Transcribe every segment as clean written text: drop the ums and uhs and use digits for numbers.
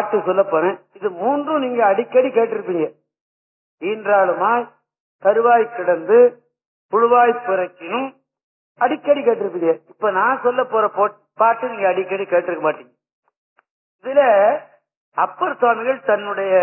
பாட்டு சொல்ல போறேன். இது மூன்றும் நீங்க அடிக்கடி கேட்டிருப்பீங்க. ஈன்றாளுமாய் கருவாய் கிடந்து புழுவாய் பிறக்கினும் அடிக்கடி கேட்டிருப்பீங்க. இப்ப நான் சொல்ல போற பாட்டு நீங்க அடிக்கடி கேட்டிருக்க மாட்டீங்க. இதுல அப்பர் சுவாமிகள் தன்னுடைய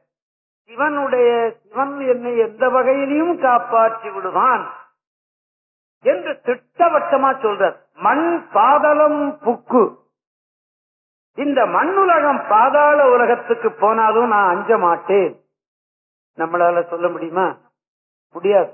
சிவன் என்னை எந்த வகையிலையும் காப்பாற்றி விடுவான் என்று திட்டவட்டமா சொல்றார். மண் பாதளம் புக்கு, இந்த மண்ணுலகம் பாதாள உலகத்துக்கு போனாலும் நான் அஞ்ச மாட்டேன். நம்மளால சொல்ல முடியுமா? முடியாது.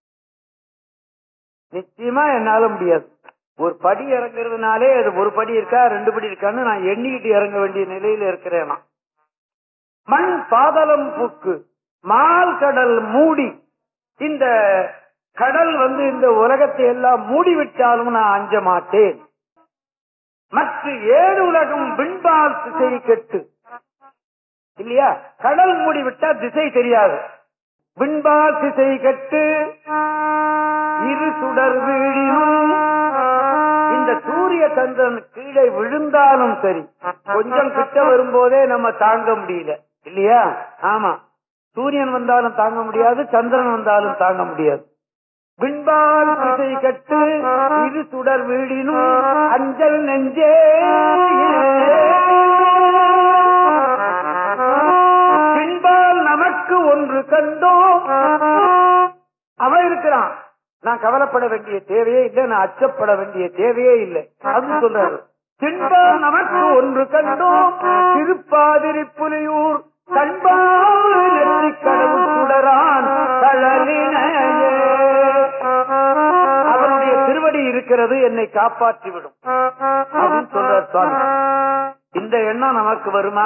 நிச்சயமா என்னால முடியாது. ஒரு படி இறங்குறதுனாலே அது ஒரு படி இருக்கா 2 படி இருக்கான்னு நான் எண்ணிக்கிட்டு இறங்க வேண்டிய நிலையில இருக்கிறேன். மண் பாதளம் புக்கு மால் கடல் மூடி, இந்த கடல் இந்த உலகத்தை எல்லாம் மூடிவிட்டாலும் நான் அஞ்ச மாட்டேன். மற்ற 7 உலகம் விண்பால் திசை கெட்டு, இல்லையா? கடல் மூடிவிட்டா திசை தெரியாது. விண்பால் திசை கெட்டு இரு சுடர் வீழினும், இந்த சூரிய சந்திரன் கீழே விழுந்தாலும் சரி, கொஞ்சம் கிட்ட வரும்போதே நம்ம தாங்க முடியல, இல்லையா? ஆமா, சூரியன் வந்தாலும் தாங்க முடியாது, சந்திரன் வந்தாலும் தாங்க முடியாது. விண்பால் திசை கட்டு இரு சுடர் வீழினும் அஞ்சல் நெஞ்சே, பின்பால் நமக்கு ஒன்று கண்டோம். அவன் இருக்கிறான், நான் கவலைப்பட வேண்டிய தேவையே இல்லை, நான் அச்சப்பட வேண்டிய தேவையே இல்லை. அது சொல்றாரு. பின்பால் நமக்கு ஒன்று கண்டோம் திருப்பாதிரி புலியூர் கண்பால் நெற்றி கடவுள் சுடரான் தழலினையே. அவனுடைய திருவடி இருக்கிறது, என்னை காப்பாற்றிவிடும் அப்படின்னு சொல்றார் சுவாமி. இந்த எண்ணம் நமக்கு வருமா?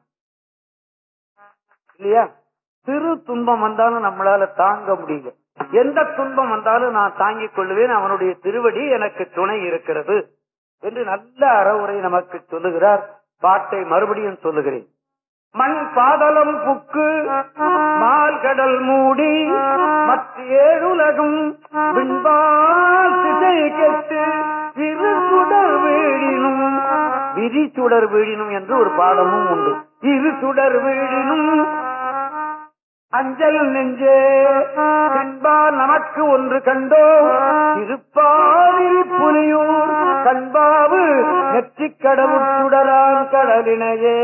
இல்லையா? சிறு துன்பம் வந்தாலும் நம்மளால தாங்க முடியல. எந்த துன்பம் வந்தாலும் நான் தாங்கிக் கொள்வேன், அவனுடைய திருவடி எனக்கு துணை இருக்கிறது என்று நல்ல அறவுரை நமக்கு சொல்லுகிறார். பாட்டை மறுபடியும் சொல்லுகிறேன். மண் பாதளம் புக்கு மால் கடல் மூடி மற்ற 7 உலகம் விண்பால் திசை கெட்டு இரு சுடர் வீழினும், விரி சுடர் வீழினும் என்று ஒரு பாடமும் உண்டு. இரு சுடர் வீழினும் அஞ்சல் நெஞ்சே, கண்பால் நமக்கு ஒன்று கண்டோ திருப்பாதிரி புலியூர் கண்பாவு நெற்றி கடவுள் சுடரான் கடலினையே.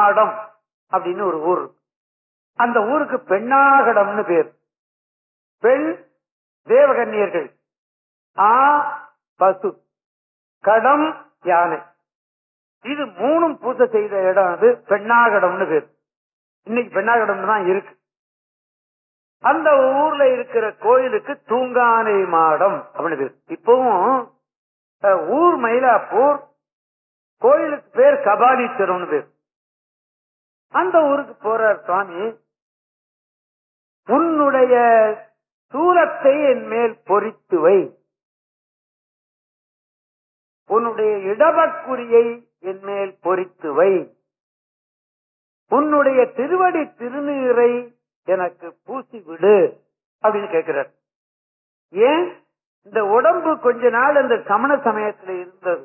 மாடம் அப்படின்னு ஒரு ஊர். அந்த ஊருக்கு பெண்ணாகடம்னு பேர். பெண் தேவகன்னியர்கள், ஆ பசு, கடம் யானை, இது மூணும் பூஜை செய்த இடம். அது பெண்ணாகடம்னு பேர். இன்னைக்கு பெண்ணாகடம் தான் இருக்கு. அந்த ஊர்ல இருக்கிற கோயிலுக்கு தூங்கானை மாடம் அப்படின்னு பேர். இப்பவும் ஊர் மயிலாப்பூர், கோயிலுக்கு பேர் கபாலீஸ்வரம்னு பேர். அந்த ஊருக்கு போறார் சுவாமி. உன்னுடைய சூலத்தை என் மேல் பொறித்து வை, உன்னுடைய இடபக்குறியை என் மேல் பொறித்து வை, உன்னுடைய திருவடி திருநீரை எனக்கு பூசி விடு அப்படின்னு கேட்கிறார். ஏன்? இந்த உடம்பு கொஞ்ச நாள் இந்த சமண சமயத்தில் இருந்தது,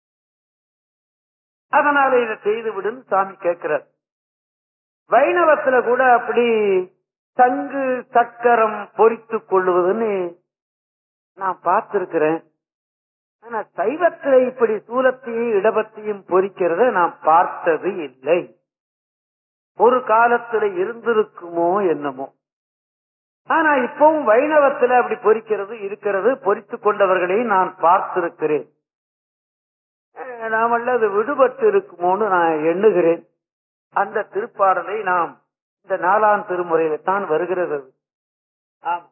அதனால இதை செய்து விடுன்னு சாமி கேட்கிறார். வைணவத்துல கூட அப்படி சங்கு சக்கரம் பொறித்து கொள்ளுவதுன்னு நான் பார்த்திருக்கிறேன். ஆனா சைவத்துல இப்படி சூலத்தையும் இடபத்தையும் பொறிக்கிறத நான் பார்த்தது இல்லை. ஒரு காலத்துல இருந்திருக்குமோ என்னமோ. ஆனா இப்பவும் வைணவத்துல அப்படி பொறிக்கிறது இருக்கிறது, பொறித்து கொண்டவர்களையும் நான் பார்த்திருக்கிறேன். நாமல்ல அது விடுபட்டு இருக்குமோன்னு நான் எண்ணுகிறேன். அந்த திருப்பாடலை நாம் இந்த 4ஆம் திருமுறையில தான் வருகிறது. ஆமா,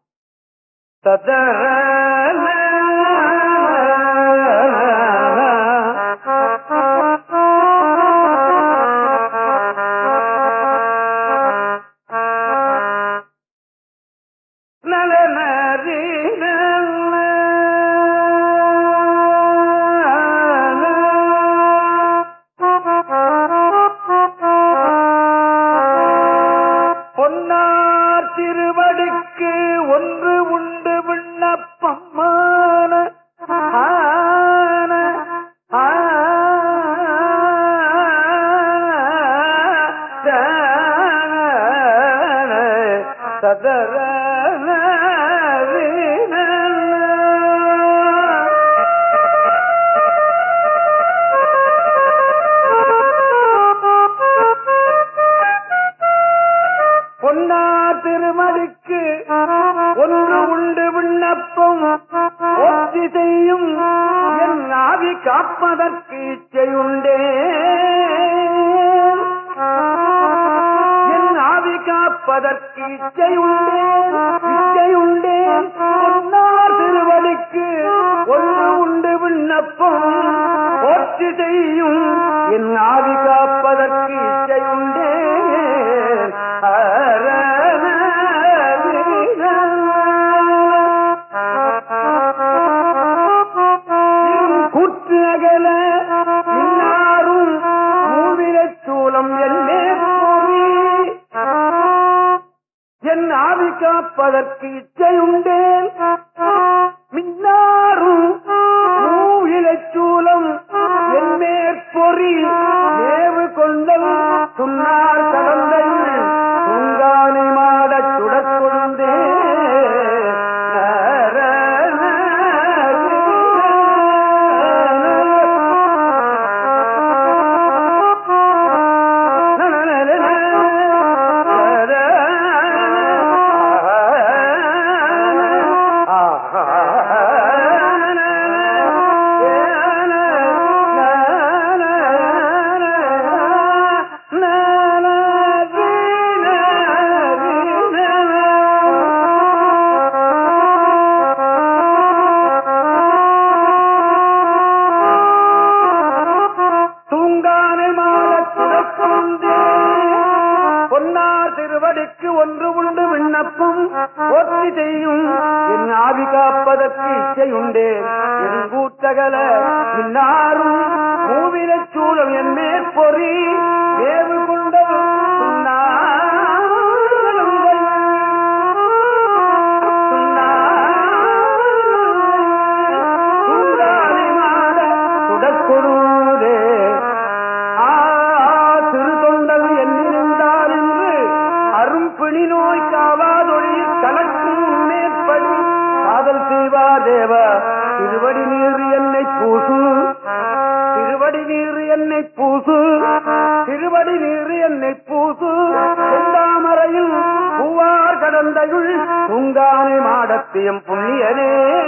காப்பதற்கு இச்சையுண்டே, என் ஆவி காப்பதற்கு இச்சையுண்டே, பொன்னார் திருவடிக்கு ஒன்று உண்டு விண்ணப்பம் ஒற்றி செய்யும், என் ஆவி காப்பதற்கு இச்சையுண்டே. காப்பதற்கு இச்சையுண்டேன், மின்னாரும் மூவிலச்சூலம் என் மேற்பொறி ஏவு கொண்டல் சுன்னார் கடந்தை சுங்கானை மாடச் சுடற்கொழுந்தே. ஒன்று உண்டு விண்ணப்பம் ஒற்றி செய்யும், என் ஆவி காப்பதற்கு இச்சையுண்டே, என் கூட்டகல இன்னாரும் மூவிலச் சூழம் என் மேற்பொறி ஏவு கொண்டது சுடற்கொடுதே. திருத்தொண்டல் என்னிருந்தார் என்று அரும்பிணி நோய் காவாதொழில் கலக்கும் மேற்படி காதல் செய்வா தேவா, திருவடி நீர் என்னை பூசு, திருவடி நீர் என்னை பூசு, திருவடி நீர் கடந்தையுள் உங்கானை மாடத்தியம் புண்ணியனே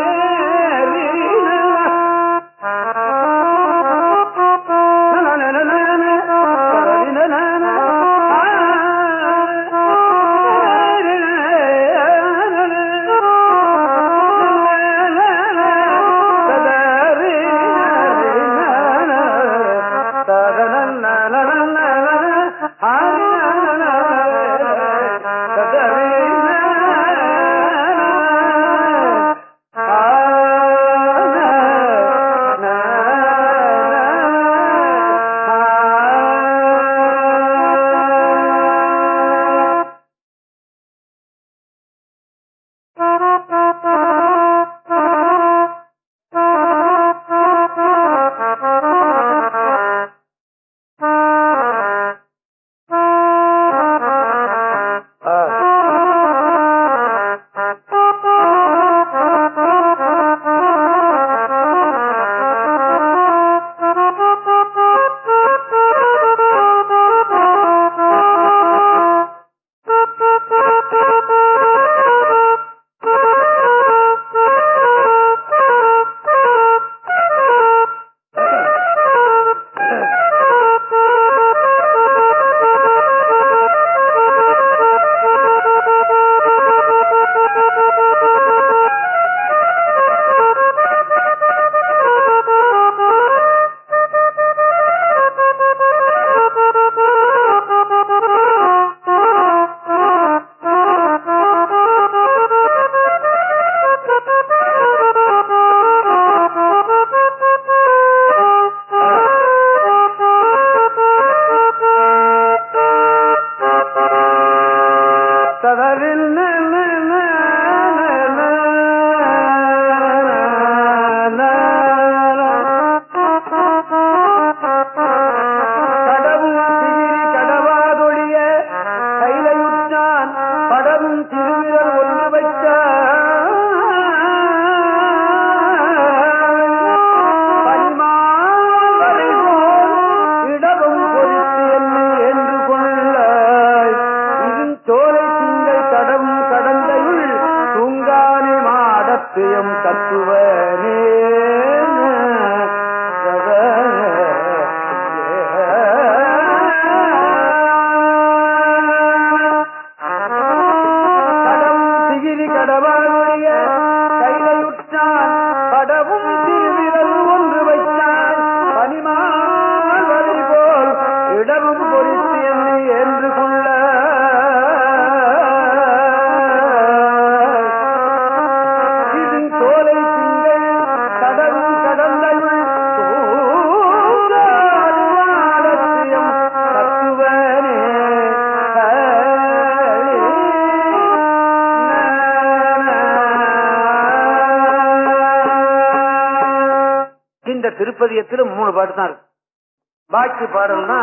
திருப்பதியத்தில் 3 பாட்டு தான் இருக்கு. பாக்கி பாடல்னா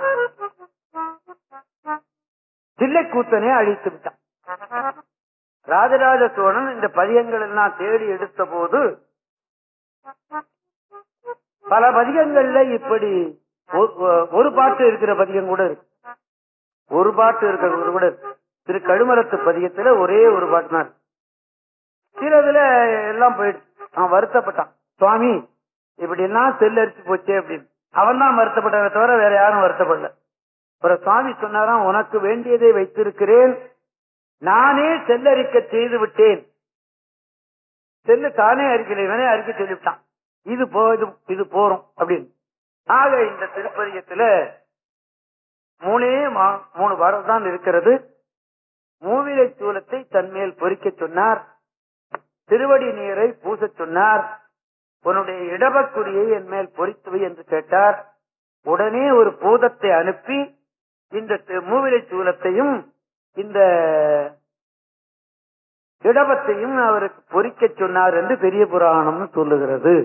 தில்லைக்கூத்தனே அழித்து விட்டான். ராஜராஜ சோழன் இந்த பதியங்கள் எல்லாம் தேடி எடுத்த போது பல பதிகங்கள்ல இப்படி ஒரு பாட்டு இருக்கிற பதிகம் கூட இருக்கு. ஒரு பாட்டு இருக்கிறது கூட இருக்கு. திரு கழுமரத்து பதிகத்துல ஒரே ஒரு பாட்டு தான் இருக்கு. சிலதுல எல்லாம் போயிடுச்சு. அவன் வருத்தப்பட்டான், சுவாமி இப்படி எல்லாம் செல்லரிச்சு போச்சே அப்படின்னு. அவன் தான் வருத்தப்பட்டதை தவிர வேற யாரும் வருத்தப்படல. ஒரு சுவாமி சொன்னாராம், உனக்கு வேண்டியதை வைத்திருக்கிறேன், நானே செல்லரிக்க செய்து விட்டேன். செல்லு தானே அறிக்கலை, இவனே அறிக்கை சொல்லிவிட்டான். இது போறோம் அப்படின்னு. ஆக இந்த திருப்பதியத்துல 3 பாடல் தான் இருக்கிறது. மூவிலை சூலத்தை தன்மேல் பொறிக்க சொன்னார், திருவடி நீரை பூச சொன்னார், உன்னுடைய இடபக்குடியை என் மேல் பொறித்துவை என்று கேட்டார். உடனே ஒரு பூதத்தை அனுப்பி இந்த மூவிலை சூலத்தையும் இந்த இடபத்தையும் அவருக்கு பொறிக்க சொன்னார் என்று பெரிய புராணம் சொல்லுகிறது.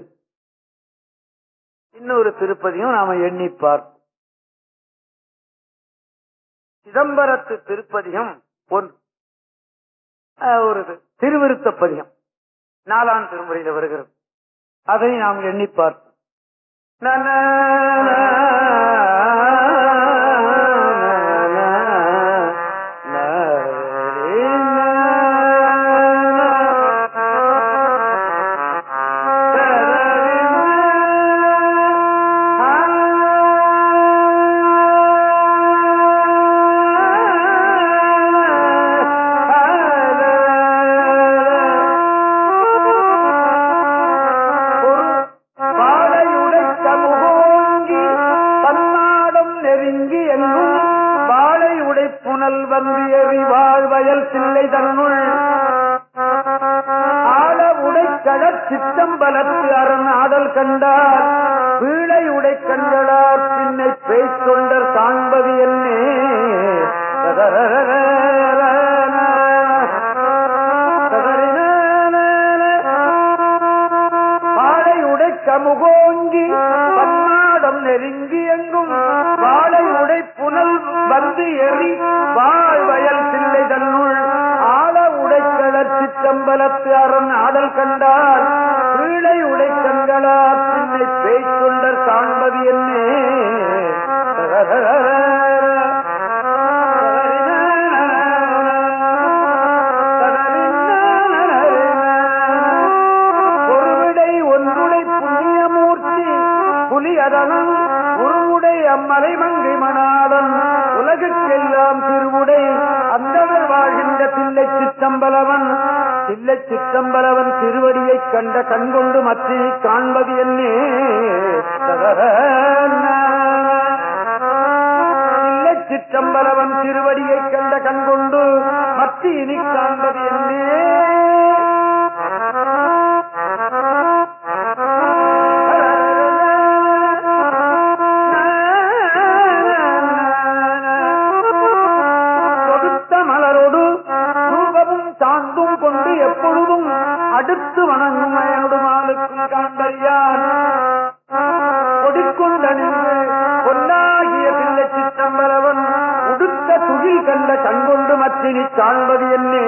இன்னொரு திருப்பதியும் நாம எண்ணி பார்ப்போம். சிதம்பரத்து திருப்பதிகம் ஒரு திருவிருத்த பதிகம் 4ஆம் திருமுறையில் வருகிறது. அதை நாம் எண்ணி பார்ப்போம். புனல் வந்து எறி வாழ்வயல் சில்லை தன்னுள் ஆழ உடைக்கழற் சித்தம்பலத்து அரண் ஆடல் கண்டார் வீழை உடை கண்களார் பின்னை பேய்த்தொண்டர் காண்பது என்னே வாழை உடை கமுகோங்கி பன்னாடம் நெருங்கி எங்கும் வாழை உடை புனல் வந்து எறி வாழ்வயல் சில்லை தன்னுள் ஆழ உடைக்கழற் சித்தம்பலத்து அரண் ஆடல் கண்டார் வீழை உடை கண்களார் பின்னை பேய்த்தொண்டர் காண்பது என்னே ஒருவிடை ஒன்றுடை புண்ணியமூர்த்தி புலியதனம் உருவுடை அம்மலை மங்கை மணாளன் உலகுக்கெல்லாம் திருவுடை அந்தவர் வாழ்கின்ற தில்லை சிற்றம்பலவன் தில்லை சிற்றம்பலவன் திருவடியைக் கண்ட கண்கொண்டு மற்றி காண்பது என்னே தில்லை சிற்றம்பலவன் திருவடியைக் கண்ட கண்கொண்டு மற்றி இனி காண்பது என்னே எப்பொழுதும் அடுத்து வணங்கும் அயனுடுமாலுக்கும் காண்பறியான் கொடிக்கொண்டணிந்து பொன்னாகிய பிள்ளை சிற்றம்பலவன் உடுத்த துகில் கண்ட கண்கொண்டு மற்றினி காண்பது என்னே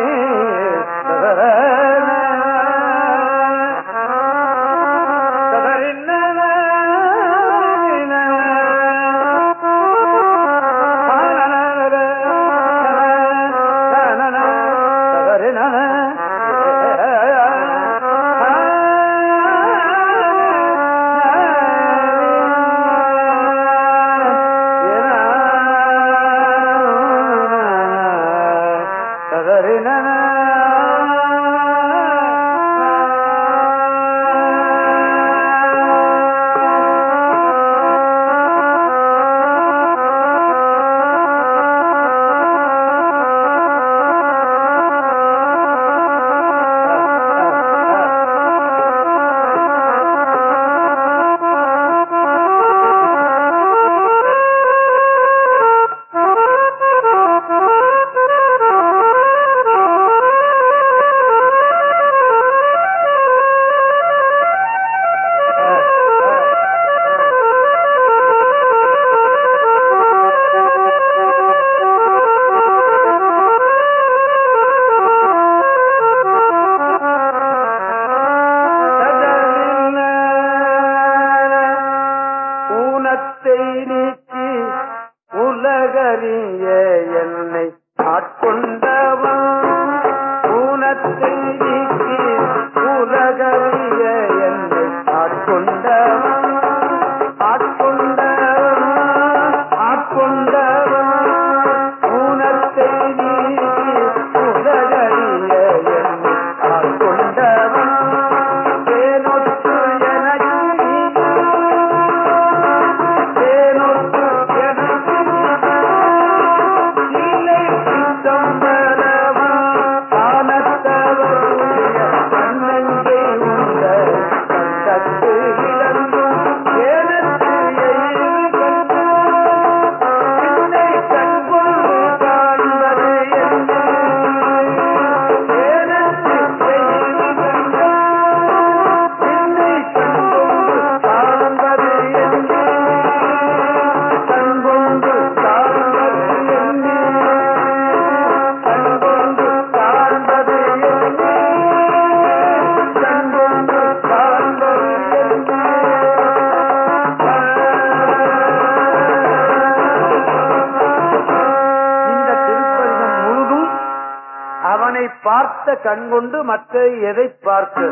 பார்த்த கண்கொண்டு மற்ற எதை பார்க்க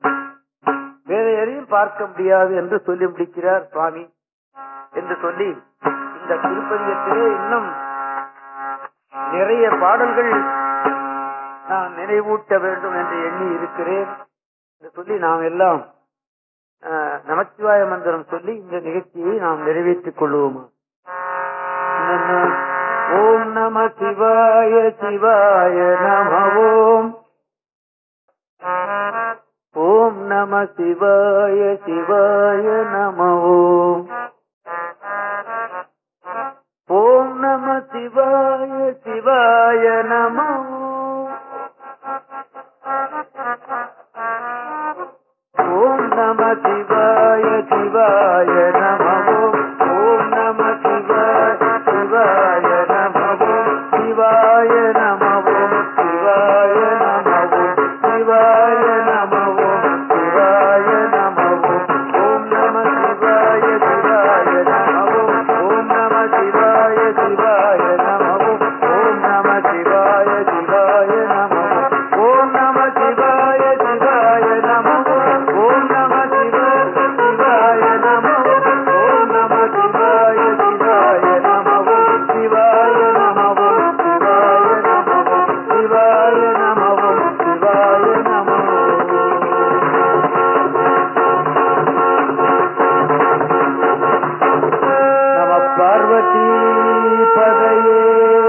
வேற எதையும் பார்க்க முடியாது என்று சொல்லி முடிக்கிறார் சுவாமி என்று சொல்லி இந்த திருப்பதிகத்திலே இன்னும் நிறைய பாடல்கள் நான் நினைவூட்ட வேண்டும் என்று எண்ணி இருக்கிறேன் என்று சொல்லி நாம் எல்லாம் நமச்சிவாய மந்திரம் சொல்லி இந்த நிகழ்ச்சியை நாம் நிறைவேற்றிக் கொள்வோமா. ஓம் நம சிவாய சிவாய நம ஓம். ஓம் நம சிவாய சிவாய நம ஓம். ஓம் நம சிவாய சிவாய நம ஓம். ஓம் நம சிவாய சிவாய நம ஓம். ஓம் நம சிவாய சிவாய நம ஓம். சிவாய நம ஓம். சிவாய நம ஓம். சிவாய நம ஓம். சிவாய நம ஓம். ஓம் நம சிவாய சிவாய நம ஓம். ஓம் நம சிவாய சிவாய நம ஓம். ஓம் நம சிவாய சிவாய நம ஓம். ஓம் நம சிவாய சிவாய நம ஓம். ஓம் நம சிவாய சிவாய நம ஓம். ஓம் நம சிவாய சிவாய நம ஓம். சிவாய நம ஓம். சிவாய நம ஓம். சிவாய நம ஓம். சிவாய நம ஓம். நம பார்வதி பதையே